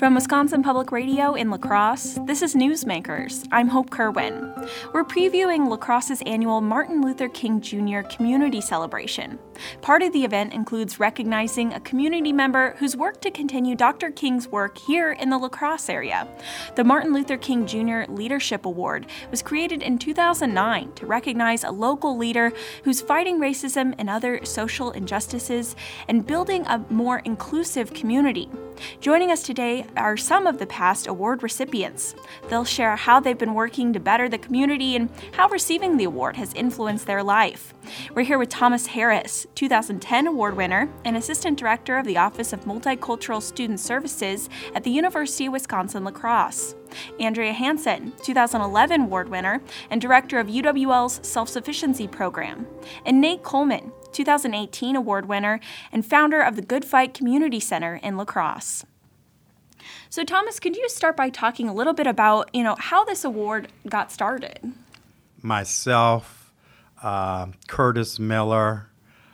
From Wisconsin Public Radio in La Crosse, this is Newsmakers. I'm Hope Kerwin. We're previewing La Crosse's annual Martin Luther King Jr. Community Celebration. Part of the event includes recognizing a community member who's worked to continue Dr. King's work here in the La Crosse area. The Martin Luther King Jr. Leadership Award was created in 2009 to recognize a local leader who's fighting racism and other social injustices and building a more inclusive community. Joining us today are some of the past award recipients. They'll share how they've been working to better the community and how receiving the award has influenced their life. We're here with Thomas Harris, 2010 award winner and Assistant Director of the Office of Multicultural Student Services at the University of Wisconsin-La Crosse. Andrea Hansen, 2011 award winner and Director of UWL's Self-Sufficiency Program. And Nate Coleman, 2018 award winner and founder of the Good Fight Community Center in La Crosse. So Thomas, could you start by talking a little bit about, how this award got started? Myself, Curtis Miller,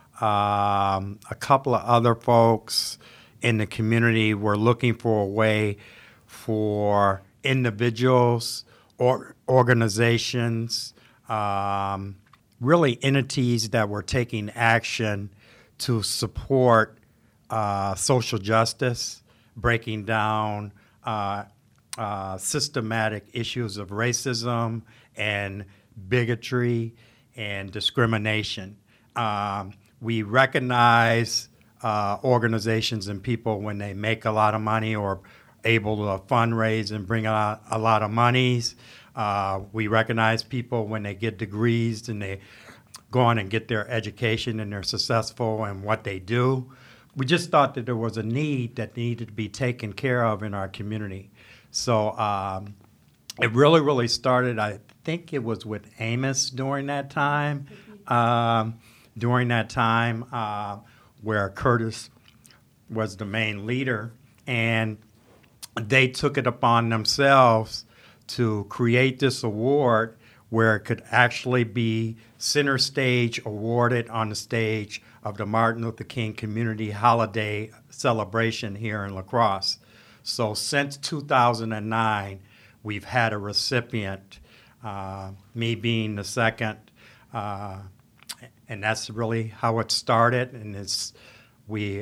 a couple of other folks in the community were looking for a way for individuals or organizations, really entities that were taking action to support social justice, breaking down systematic issues of racism and bigotry and discrimination. We recognize organizations and people when they make a lot of money or able to fundraise and bring out a lot of monies. We recognize people when they get degrees and they go on and get their education and they're successful in what they do. We just thought that there was a need that needed to be taken care of in our community. So it really started, I think it was with Amos during that time, where Curtis was the main leader. And they took it upon themselves to create this award where it could actually be center stage awarded on the stage of the Martin Luther King Community Holiday Celebration here in La Crosse. So since 2009, we've had a recipient, me being the second, and that's really how it started. And we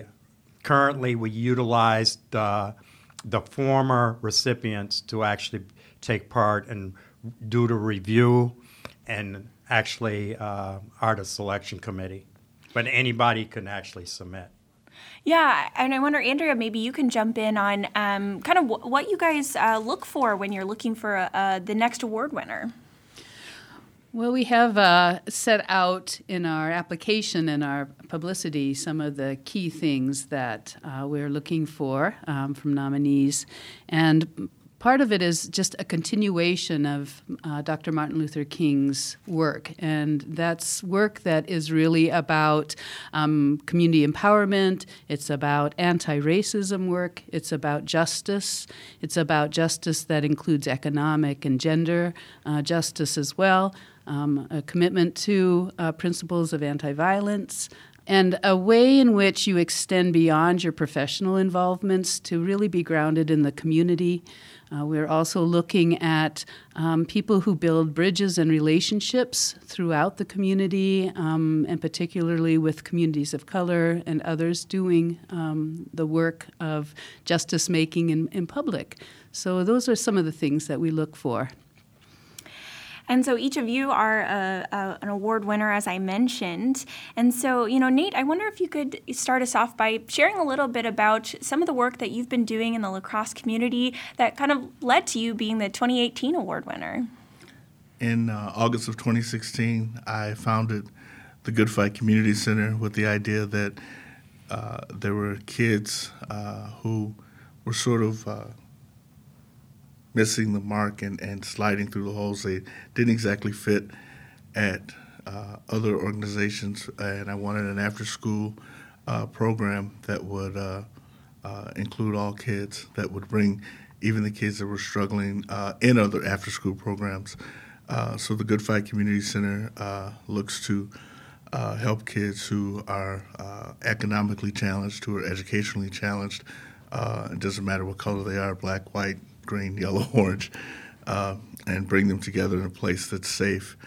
utilize the former recipients to actually take part and do the review and actually are the selection committee. But anybody can actually submit. Yeah, and I wonder, Andrea, maybe you can jump in on kind of what you guys look for when you're looking for the next award winner. Well, we have set out in our application and our publicity some of the key things that we're looking for from nominees. And part of it is just a continuation of Dr. Martin Luther King's work. And that's work that is really about community empowerment. It's about anti-racism work. It's about justice. It's about justice that includes economic and gender justice as well. A commitment to principles of anti-violence, and a way in which you extend beyond your professional involvements to really be grounded in the community. We're also looking at people who build bridges and relationships throughout the community, and particularly with communities of color and others doing the work of justice making in public. So those are some of the things that we look for. And so each of you are an award winner, as I mentioned. And so, Nate, I wonder if you could start us off by sharing a little bit about some of the work that you've been doing in the La Crosse community that kind of led to you being the 2018 award winner. In August of 2016, I founded the Good Fight Community Center with the idea that there were kids who were sort of missing the mark and sliding through the holes. They didn't exactly fit at other organizations, and I wanted an after-school program that would include all kids, that would bring even the kids that were struggling in other after-school programs. So the Good Fight Community Center looks to help kids who are economically challenged, who are educationally challenged, It doesn't matter what color they are, black, white, green, yellow, orange, and bring them together in a place that's safe.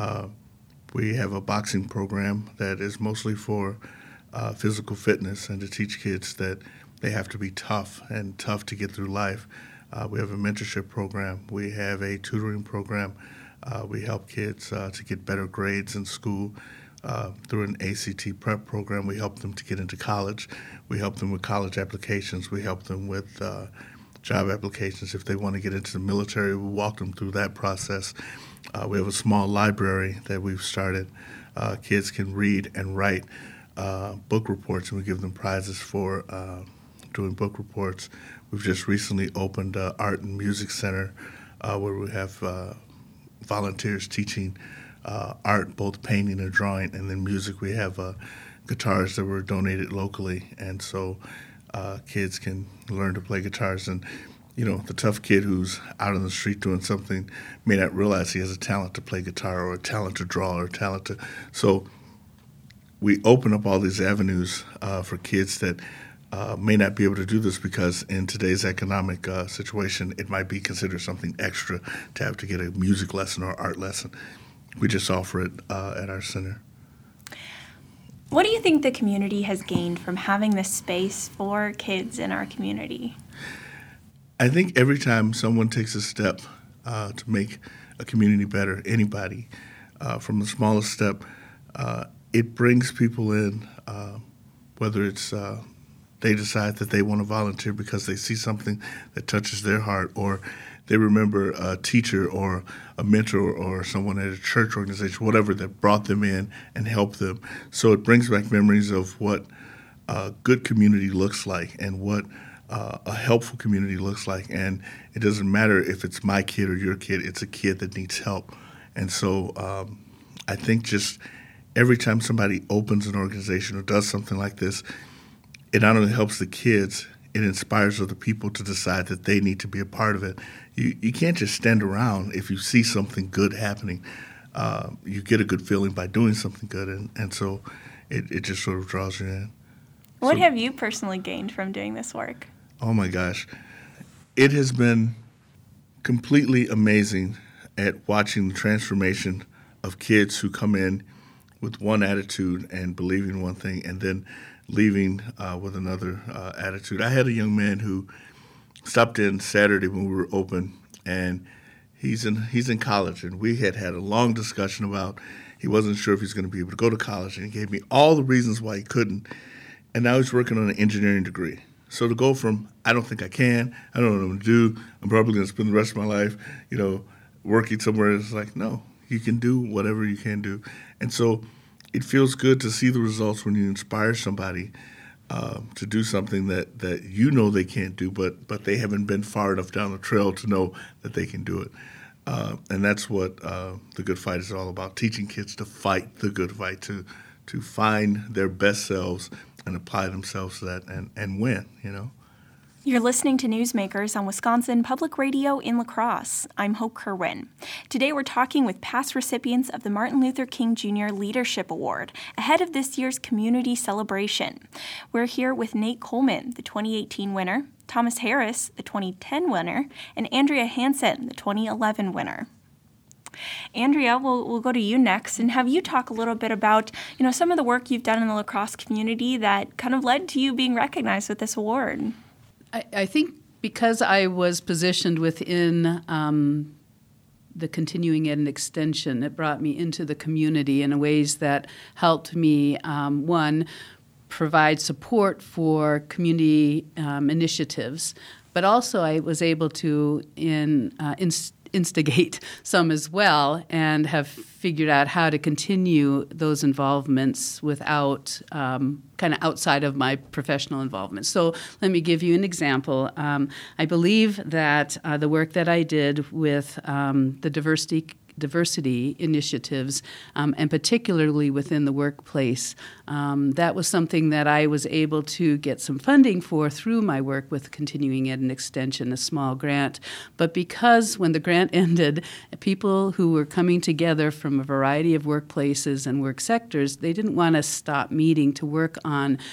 We have a boxing program that is mostly for physical fitness and to teach kids that they have to be tough and tough to get through life. We have a mentorship program. We have a tutoring program. We help kids to get better grades in school. Through an ACT prep program, we help them to get into college. We help them with college applications. We help them with job applications. If they want to get into the military, we walk them through that process. We have a small library that we've started. Kids can read and write book reports, and we give them prizes for doing book reports. We've just recently opened an art and music center where we have volunteers teaching art, both painting and drawing, and then music. We have guitars that were donated locally, and so kids can learn to play guitars. And the tough kid who's out on the street doing something may not realize he has a talent to play guitar or a talent to draw or a talent to. So we open up all these avenues for kids that may not be able to do this because in today's economic situation, it might be considered something extra to have to get a music lesson or art lesson. We just offer it at our center. What do you think the community has gained from having this space for kids in our community? I think every time someone takes a step to make a community better, anybody, from the smallest step, it brings people in, whether it's they decide that they want to volunteer because they see something that touches their heart, or they remember a teacher or a mentor or someone at a church organization, whatever, that brought them in and helped them. So it brings back memories of what a good community looks like and what a helpful community looks like. And it doesn't matter if it's my kid or your kid, it's a kid that needs help. And so I think just every time somebody opens an organization or does something like this, it not only helps the kids, it inspires other people to decide that they need to be a part of it. You can't just stand around if you see something good happening. You get a good feeling by doing something good, and so it just sort of draws you in. What have you personally gained from doing this work? Oh my gosh. It has been completely amazing at watching the transformation of kids who come in with one attitude and believing one thing and then leaving with another attitude. I had a young man who stopped in Saturday when we were open, and he's in college, and we had a long discussion about he wasn't sure if he's going to be able to go to college, and he gave me all the reasons why he couldn't, and now he's working on an engineering degree. So to go from I don't think I can, I don't know what I'm going to do, I'm probably going to spend the rest of my life, working somewhere, it's like, no, you can do whatever you can do. And so it feels good to see the results when you inspire somebody to do something that they can't do, but they haven't been far enough down the trail to know that they can do it. And that's what the Good Fight is all about, teaching kids to fight the good fight, to find their best selves and apply themselves to that and win, You're listening to Newsmakers on Wisconsin Public Radio in La Crosse. I'm Hope Kerwin. Today we're talking with past recipients of the Martin Luther King Jr. Leadership Award ahead of this year's community celebration. We're here with Nate Coleman, the 2018 winner, Thomas Harris, the 2010 winner, and Andrea Hansen, the 2011 winner. Andrea, we'll go to you next and have you talk a little bit about, some of the work you've done in the La Crosse community that kind of led to you being recognized with this award. I think because I was positioned within the continuing ed and extension, it brought me into the community in ways that helped me, one, provide support for community initiatives, but also I was able to instigate some as well and have figured out how to continue those involvements without kind of outside of my professional involvement. So let me give you an example. I believe that the work that I did with the diversity initiatives, and particularly within the workplace, that was something that I was able to get some funding for through my work with Continuing Ed and Extension, a small grant. But because when the grant ended, people who were coming together from a variety of workplaces and work sectors, they didn't want to stop meeting to work on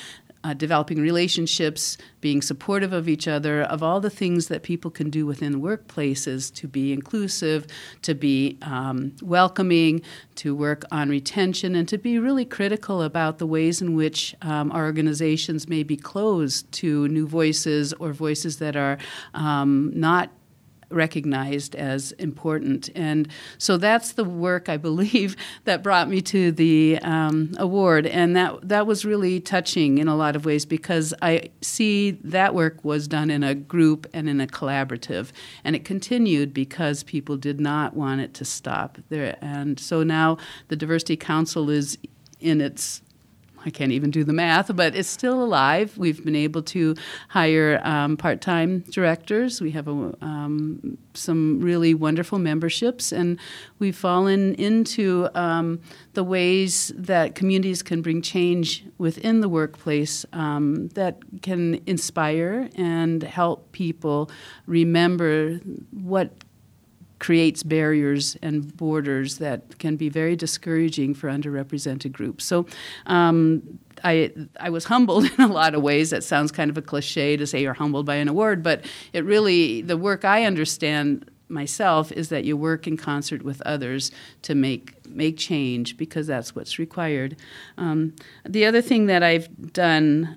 developing relationships, being supportive of each other, of all the things that people can do within workplaces to be inclusive, to be welcoming, to work on retention, and to be really critical about the ways in which our organizations may be closed to new voices or voices that are not recognized as important. And so that's the work, I believe, that brought me to the award. And that was really touching in a lot of ways, because I see that work was done in a group and in a collaborative. And it continued because people did not want it to stop there. And so now the Diversity Council is in its, I can't even do the math, but it's still alive. We've been able to hire part-time directors. We have some really wonderful memberships, and we've fallen into the ways that communities can bring change within the workplace that can inspire and help people remember what creates barriers and borders that can be very discouraging for underrepresented groups. So I was humbled in a lot of ways. That sounds kind of a cliche to say you're humbled by an award, but it really, the work I understand myself is that you work in concert with others to make change, because that's what's required. The other thing that I've done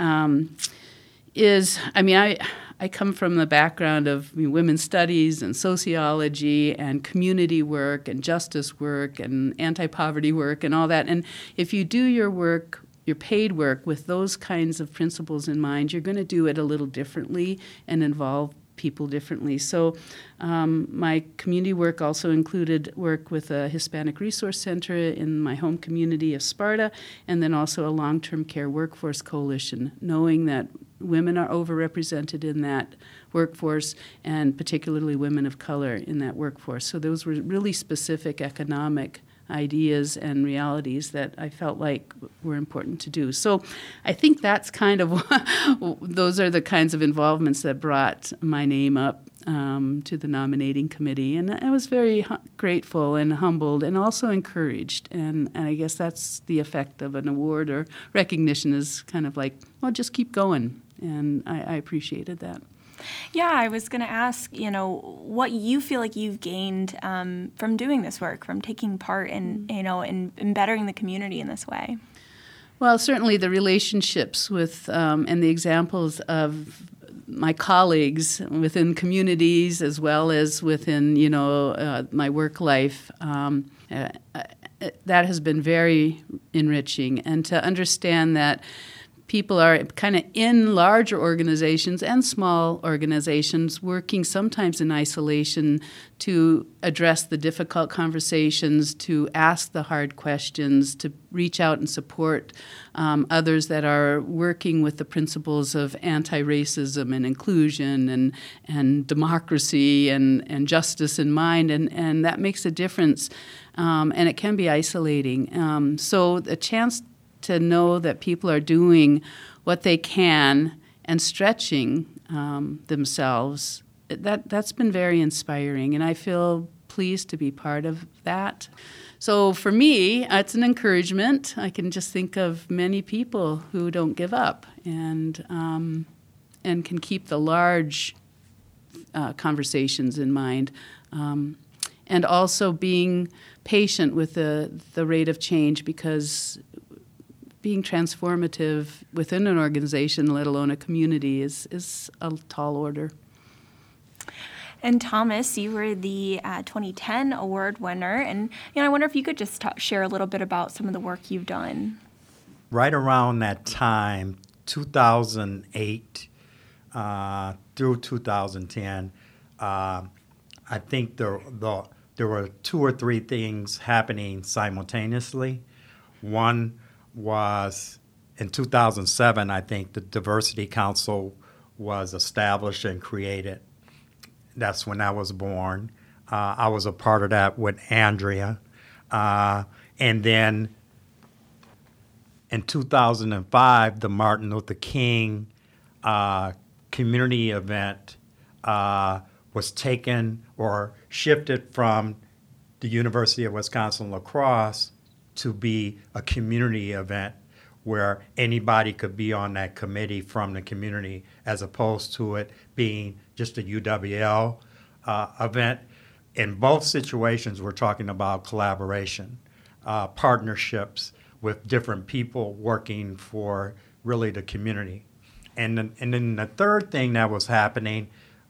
is, I come from the background of women's studies and sociology and community work and justice work and anti-poverty work and all that. And if you do your work, your paid work, with those kinds of principles in mind, you're going to do it a little differently and involve people differently. So my community work also included work with a Hispanic Resource Center in my home community of Sparta, and then also a long-term care workforce coalition, knowing that women are overrepresented in that workforce, and particularly women of color in that workforce. So those were really specific economic ideas and realities that I felt like were important to do. So I think that's kind of, those are the kinds of involvements that brought my name up to the nominating committee. And I was very grateful and humbled and also encouraged. And I guess that's the effect of an award or recognition, is kind of like, well, just keep going. And I appreciated that. Yeah, I was going to ask, what you feel like you've gained from doing this work, from taking part in, in bettering the community in this way. Well, certainly the relationships with and the examples of my colleagues within communities as well as within, my work life, that has been very enriching. And to understand that people are kind of in larger organizations and small organizations working sometimes in isolation to address the difficult conversations, to ask the hard questions, to reach out and support others that are working with the principles of anti-racism and inclusion and democracy and justice in mind. And that makes a difference, and it can be isolating. So the chance to know that people are doing what they can and stretching themselves, that's been very inspiring, and I feel pleased to be part of that. So for me, it's an encouragement. I can just think of many people who don't give up and can keep the large conversations in mind, and also being patient with the rate of change, because being transformative within an organization, let alone a community, is a tall order. And Thomas, you were the 2010 award winner, and I wonder if you could just share a little bit about some of the work you've done. Right around that time, 2008 through 2010, I think there were two or three things happening simultaneously. One was in 2007, I think the Diversity Council was established and created. That's when I was born. I was a part of that with Andrea. And then in 2005, the Martin Luther King community event was taken or shifted from the University of Wisconsin-La Crosse to be a community event where anybody could be on that committee from the community, as opposed to it being just a UWL event. In both situations, we're talking about collaboration, partnerships with different people working for really the community. And then the third thing that was happening,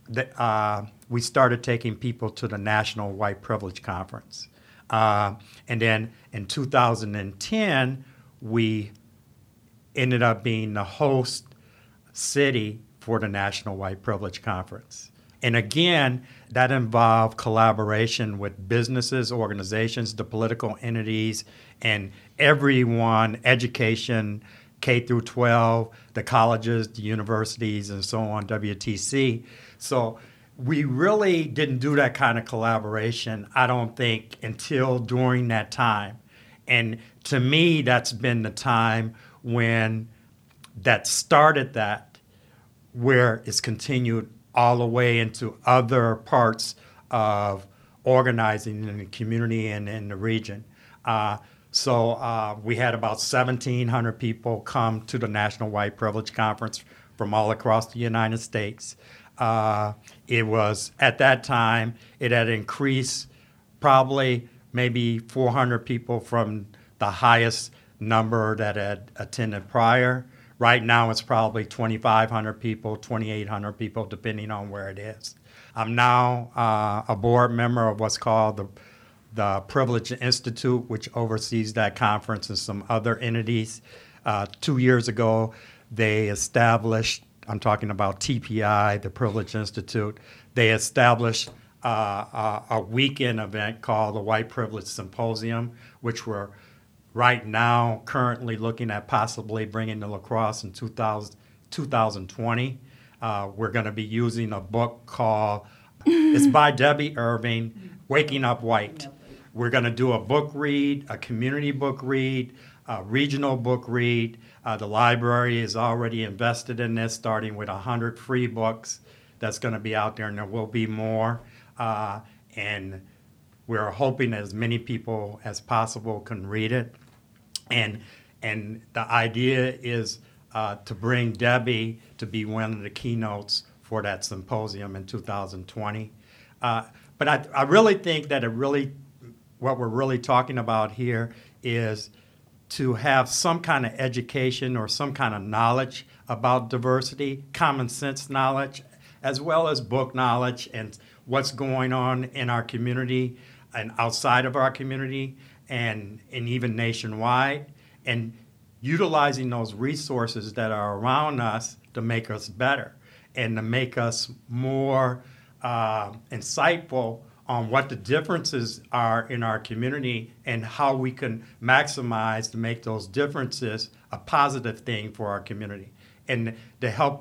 we started taking people to the National White Privilege Conference. And then in 2010, we ended up being the host city for the National White Privilege Conference. And again, that involved collaboration with businesses, organizations, the political entities, and everyone, education, K through 12, the colleges, the universities, and so on, WTC. So we really didn't do that kind of collaboration, I don't think, until during that time. And to me, that's been the time when that started that, where it's continued all the way into other parts of organizing in the community and in the region. So we had about 1,700 people come to the National White Privilege Conference from all across the United States. It was, at that time, it had increased probably maybe 400 people from the highest number that had attended prior. Right now, it's probably 2,500 people, 2,800 people, depending on where it is. I'm now a board member of what's called the Privilege Institute, which oversees that conference and some other entities. 2 years ago, they established, I'm talking about TPI, the Privilege Institute, they established a weekend event called the White Privilege Symposium, which we're right now currently looking at possibly bringing to La Crosse in 2020. We're going to be using a book called, it's by Debbie Irving, Waking Up White. We're going to do a book read, a community book read, a regional book read. The library is already invested in this, starting with 100 free books that's going to be out there, and there will be more. And we're hoping as many people as possible can read it. And the idea is to bring Debbie to be one of the keynotes for that symposium in 2020. But I really think that what we're really talking about here is to have some kind of education or some kind of knowledge about diversity, common sense knowledge, as well as book knowledge and what's going on in our community and outside of our community and even nationwide, and utilizing those resources that are around us to make us better and to make us more insightful on what the differences are in our community and how we can maximize to make those differences a positive thing for our community, and to help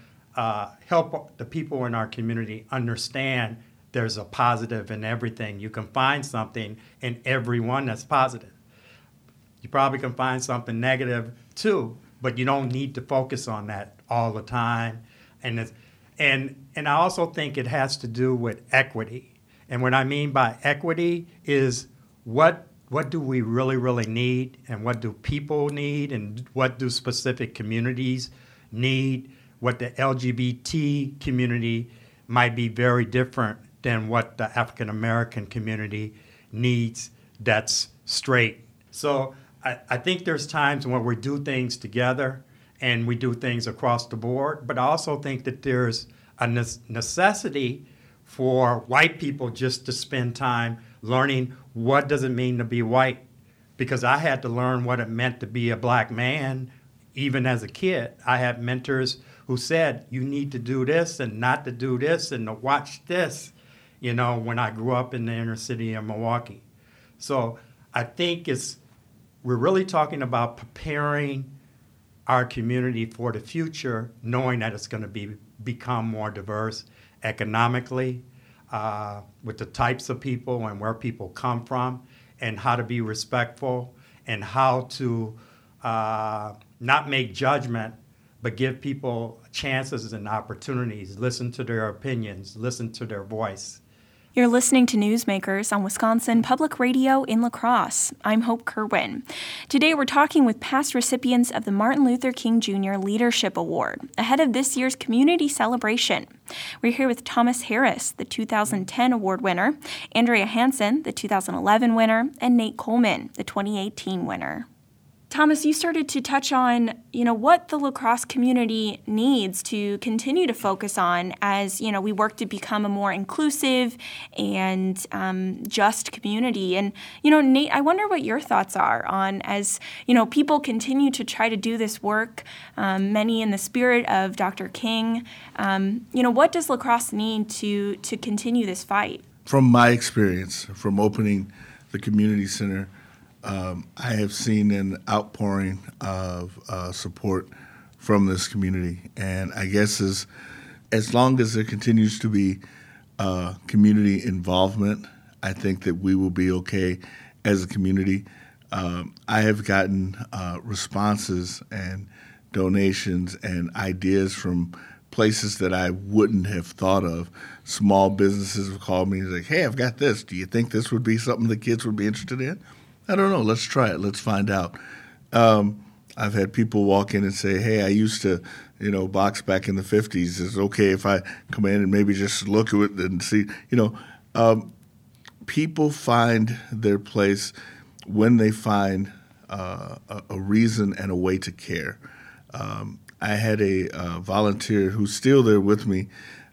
the people in our community understand there's a positive in everything. You can find something in everyone that's positive. You probably can find something negative too, but you don't need to focus on that all the time. And I also think it has to do with equity. And what I mean by equity is what do we really, really need, and what do people need, and what do specific communities need. What the LGBT community might be very different than what the African American community needs that's straight. So I think there's times when we do things together and we do things across the board, but I also think that there's a necessity for white people just to spend time learning what does it mean to be white, because I had to learn what it meant to be a black man even as a kid. I had mentors who said, you need to do this and not to do this and to watch this, when I grew up in the inner city of Milwaukee. So I think we're really talking about preparing our community for the future, knowing that it's going to become more diverse economically, with the types of people and where people come from, and how to be respectful, and how to not make judgment, but give people chances and opportunities, listen to their opinions, listen to their voice. You're listening to Newsmakers on Wisconsin Public Radio in La Crosse. I'm Hope Kerwin. Today we're talking with past recipients of the Martin Luther King Jr. Leadership Award ahead of this year's community celebration. We're here with Thomas Harris, the 2010 award winner, Andrea Hansen, the 2011 winner, and Nate Coleman, the 2018 winner. Thomas, you started to touch on, what the La Crosse community needs to continue to focus on as, we work to become a more inclusive and just community. And, Nate, I wonder what your thoughts are on as, people continue to try to do this work, many in the spirit of Dr. King. What does La Crosse need to continue this fight? From my experience, from opening the community center, I have seen an outpouring of support from this community, and I guess as long as there continues to be community involvement, I think that we will be okay as a community. I have gotten responses and donations and ideas from places that I wouldn't have thought of. Small businesses have called me and like, "Hey, I've got this. Do you think this would be something the kids would be interested in?" I don't know. Let's try it. Let's find out. I've had people walk in and say, "Hey, I used to, box back in the 50s. Is it okay if I come in and maybe just look at it and see?" People find their place when they find a reason and a way to care. I had a volunteer who's still there with me.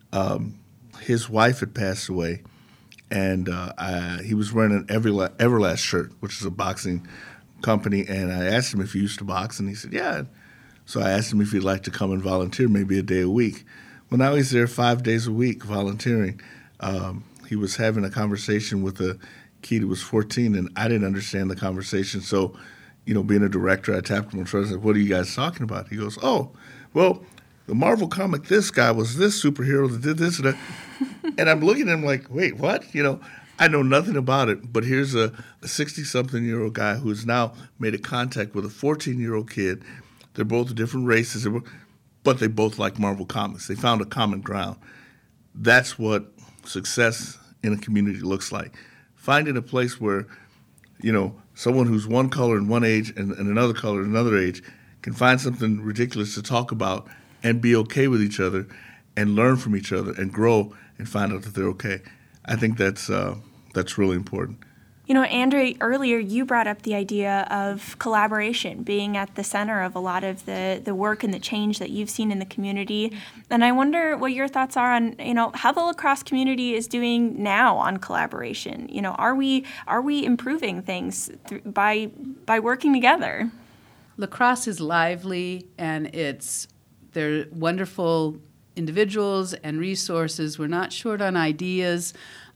His wife had passed away. And he was wearing an Everlast shirt, which is a boxing company. And I asked him if he used to box, and he said, yeah. So I asked him if he'd like to come and volunteer maybe a day a week. Well, now he's there 5 days a week volunteering. He was having a conversation with a kid who was 14, and I didn't understand the conversation. So, being a director, I tapped him on the shoulder and said, "What are you guys talking about?" He goes, "Oh, well, the Marvel comic, this guy was this superhero that did this and that." And I'm looking at him like, wait, what? I know nothing about it, but here's a 60-something-year-old guy who's now made a contact with a 14-year-old kid. They're both different races, but they both like Marvel comics. They found a common ground. That's what success in a community looks like. Finding a place where, someone who's one color in one age and another color in another age can find something ridiculous to talk about and be okay with each other and learn from each other and grow and find out that they're okay. I think that's really important. Andrea, earlier you brought up the idea of collaboration being at the center of a lot of the work and the change that you've seen in the community. And I wonder what your thoughts are on, how the La Crosse community is doing now on collaboration. Are we improving things by working together? La Crosse is lively, and they're wonderful individuals and resources. We're not short on ideas.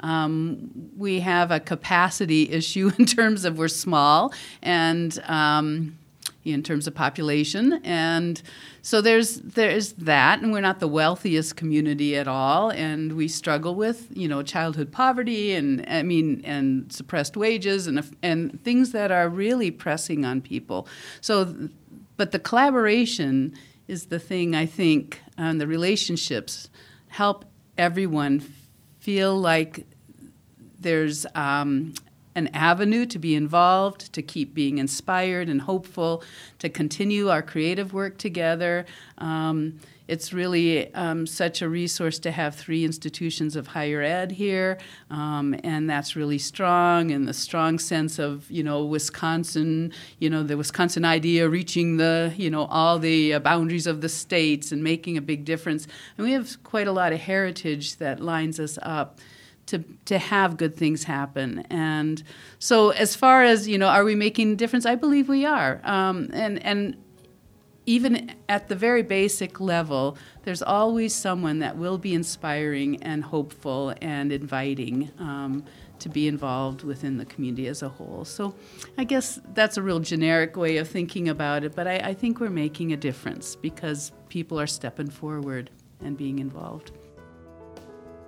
We have a capacity issue in terms of we're small and in terms of population. And so there's that, and we're not the wealthiest community at all, and we struggle with, childhood poverty and suppressed wages and things that are really pressing on people. So, but the collaboration is the thing, I think, and the relationships help everyone feel like there's an avenue to be involved, to keep being inspired and hopeful, to continue our creative work together. It's really such a resource to have 3 institutions of higher ed here, and that's really strong, and the strong sense of, Wisconsin, the Wisconsin idea reaching the, all the boundaries of the states and making a big difference. And we have quite a lot of heritage that lines us up to have good things happen. And so as far as, are we making a difference? I believe we are. And even at the very basic level, there's always someone that will be inspiring and hopeful and inviting to be involved within the community as a whole. So I guess that's a real generic way of thinking about it, but I think we're making a difference because people are stepping forward and being involved.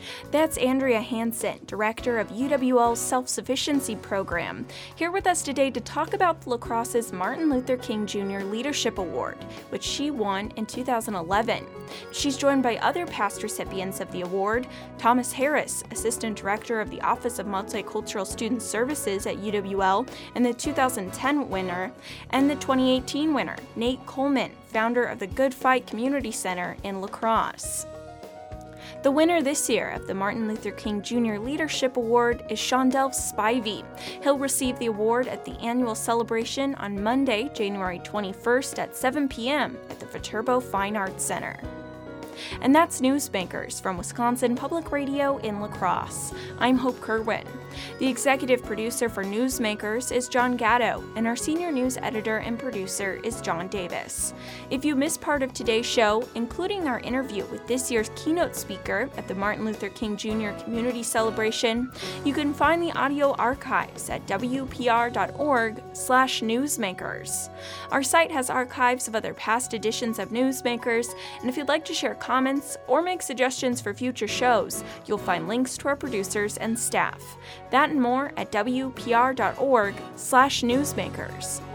That's Andrea Hansen, director of UWL's Self-Sufficiency Program, here with us today to talk about La Crosse's Martin Luther King Jr. Leadership Award, which she won in 2011. She's joined by other past recipients of the award: Thomas Harris, Assistant Director of the Office of Multicultural Student Services at UWL and the 2010 winner, and the 2018 winner, Nate Coleman, founder of the Good Fight Community Center in La Crosse. The winner this year of the Martin Luther King Jr. Leadership Award is Shondell Spivey. He'll receive the award at the annual celebration on Monday, January 21st at 7 p.m. at the Viterbo Fine Arts Center. And that's Newsmakers from Wisconsin Public Radio in La Crosse. I'm Hope Kerwin. The executive producer for Newsmakers is John Gatto, and our senior news editor and producer is John Davis. If you missed part of today's show, including our interview with this year's keynote speaker at the Martin Luther King Jr. Community Celebration, you can find the audio archives at wpr.org/newsmakers. Our site has archives of other past editions of Newsmakers, and if you'd like to share comments or make suggestions for future shows, you'll find links to our producers and staff. That and more at wpr.org/newsmakers.